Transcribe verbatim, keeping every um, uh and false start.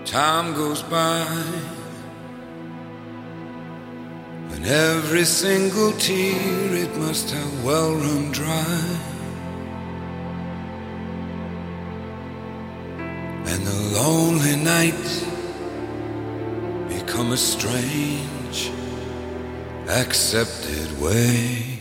Time goes by, and every single tear it must have well run dry, and the lonely nights become a strange, accepted way.